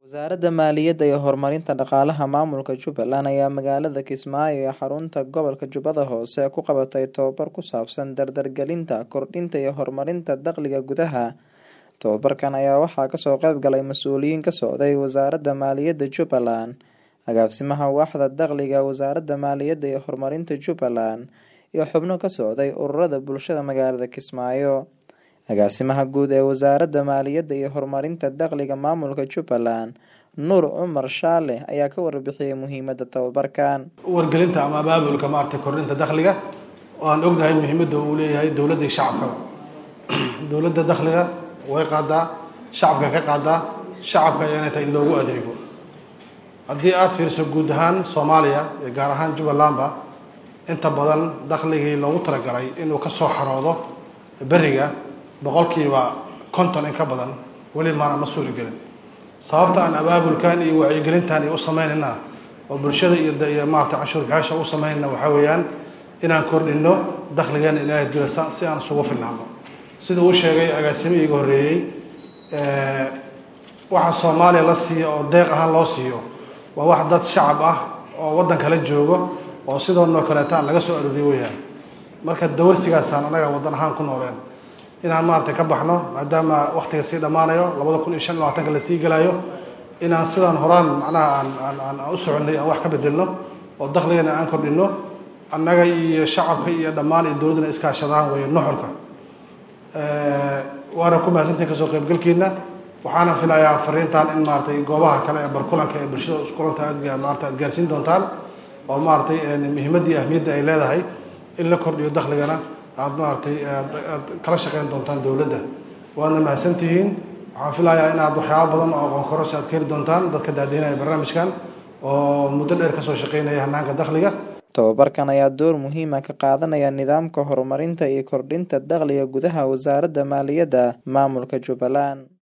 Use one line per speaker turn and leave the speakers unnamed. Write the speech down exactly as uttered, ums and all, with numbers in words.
Wasaaradda Maaliyadda iyo Horumarinta Dhaqaalaha Maamulka Jubbaland ayaa magaalada Kismaayo ee xarunta gobolka Jubbada Hoose ku qabatay tababar ku saabsan dardargelinta, kordhinta iyo horumarinta dakhliga gudaha. Tababarkan ayaa waxaa kasoo qayb galay mas'uuliyiin ka socday Wasaaradda Maaliyadda Jubbaland, agaasimaha waaxda dakhliga Wasaaradda Maaliyadda iyo Horumarinta Jubbaland, iyo xubno ka socday ururada bulshada magaalada Kismaayo. Agaasimaha guud ee Wasaaradda Maaliyadda iyo Horumarinta Dakhliga Maamulka Jubbaland, Nuur Cumar Shaale, ayaa ka warbixiyay muhiimadda tababarkan.
wargelinta ama abaabulka maartay kordhinta dakhliga oo aan ognahay muhiimadda uu leeyahay dawladda iyo shacabka. Dawladda dakhliga way qaadaa, shacabka ka qaadaa, shacabka ayaana tahay in loogu adeego. Haddii aad fiiriso guud ahaan Soomaaliya iyo gaar ahaan Jubbalandba, inta badan dakhligii loogu talagalay inuu ka soo xaroodo beriga boqolkiiba konton in ka badan weli maana ma suuri gelin. Sababta aan abaabulkan iyo wacyigelintan u sameynayna oo bulshada iyo maarta cashuur gaasha u sameynayna waxa weeyaan inaan kordhino dakhligan Ilaahay dilasa si aan sugu filnaano. Sida uu sheegay agaasimihii iga horeeyay ee waxa Soomaaliya la siiyo oo deeq ahaan loo siiyo waa wax dad shacab ah oo wadan kala joogo oo sidoo kale taan laga soo arooriyo weeyaan. Marka dawarsigaas aan anaga wadan ahaan ku nooleen inaan maartay ka baxno maadaama waqtiga si dhamaanayo laba kun iyo shan iyo labaatan la sii galayo inaan sidaan horaan macnaha aan aan aan u soconay aan wax ka bedelno oo dakhligana aan kordhino annaga iyo shacabka iyo dhammaan dawladda iska kaashadaan way nuxurka ee waana ku mahadsantahay kasoo qaybgalkiina waxaana filayaa fariintan in maartay goobaha kale ee barkulanka ee bulshada isku kulanta aad maartay aad gaarsiin doontaan oo maartay muhiimadda iyo ahmiyadda ay leedahay in la kordhiyo dakhligana aad maartay aad kala shaqeyn doontaan dawladda waana mahadsantihiin waxaan filayaa in aad waxyaabo badan oo aqoon koros aad ka heli doontaan dadka daadiinaya barnaamijkan oo muddo dheer ka soo shaqeynaya hannaanka dakhliga.
Tababarkan ayaa door muhiim ah ka qaadanaya nidaamka horumarinta iyo kordhinta dakhliga gudaha Wasaaradda Maaliyadda Maamulka Jubbaland.